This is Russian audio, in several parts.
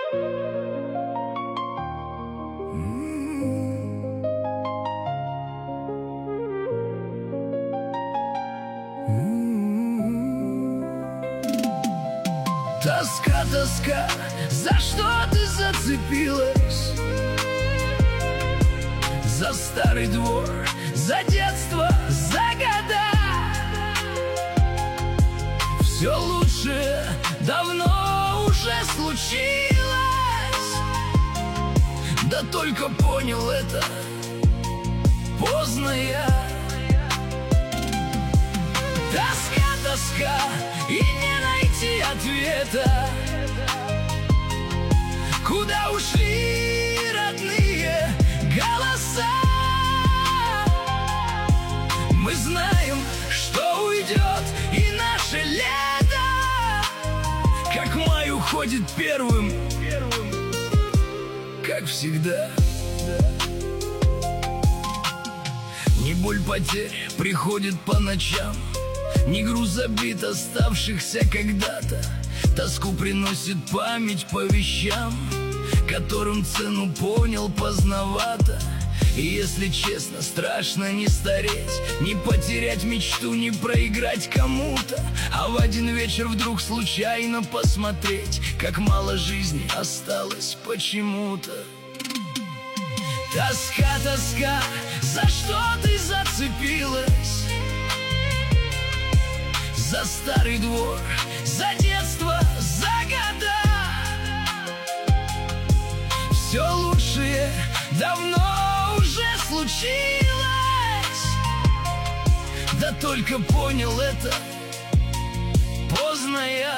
Тоска, тоска, за что ты зацепилась? За старый двор, за детство, за года. Все лучшее давно уже случилось. Да только понял это поздно я. Тоска, тоска, и не найти ответа. Куда ушли родные голоса? Мы знаем, что уйдет и наше лето, как май уходит первым, как всегда. Не боль потерь приходит по ночам, не груз обид оставшихся когда-то. Тоску приносит память по вещам, которым цену понял поздновато. И если честно, страшно не стареть, не потерять мечту, не проиграть кому-то, а в один вечер вдруг случайно посмотреть, как мало жизни осталось почему-то. Тоска, тоска, за что ты зацепилась? За старый двор, за детство, за года. Все лучшее давно уже случилось. Да только понял это поздно я.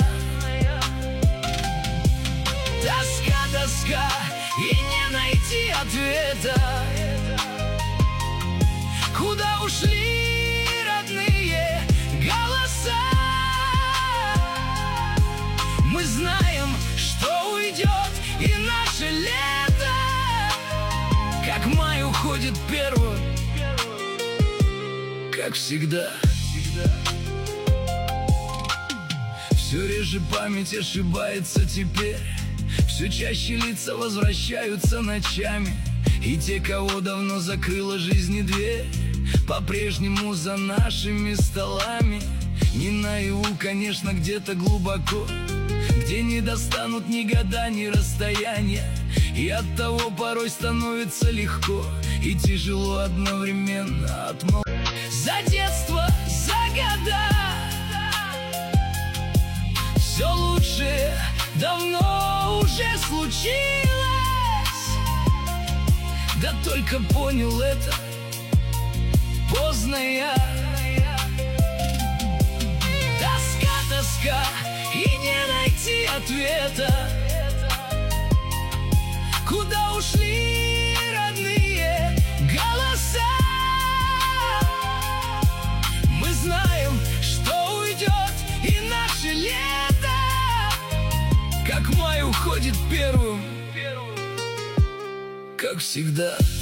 Тоска, тоска, и не найти ответа. Куда ушли родные голоса? Мы знаем, что уйдет и наше лето, как май уходит первым, как всегда. Все реже память ошибается теперь, все чаще лица возвращаются ночами. И те, кого давно закрыла жизнь дверь, по-прежнему за нашими столами. Не наяву, конечно, где-то глубоко, где не достанут ни года, ни расстояния. И оттого порой становится легко и тяжело одновременно отмолчать. За детство, за года. Все лучшее давно уже случилось. Да только понял это поздно я. Тоска, тоска, и не найти ответа. Куда ушли родные голоса? Мы знаем, что уйдет и наше лето, как май уходит первым, как всегда.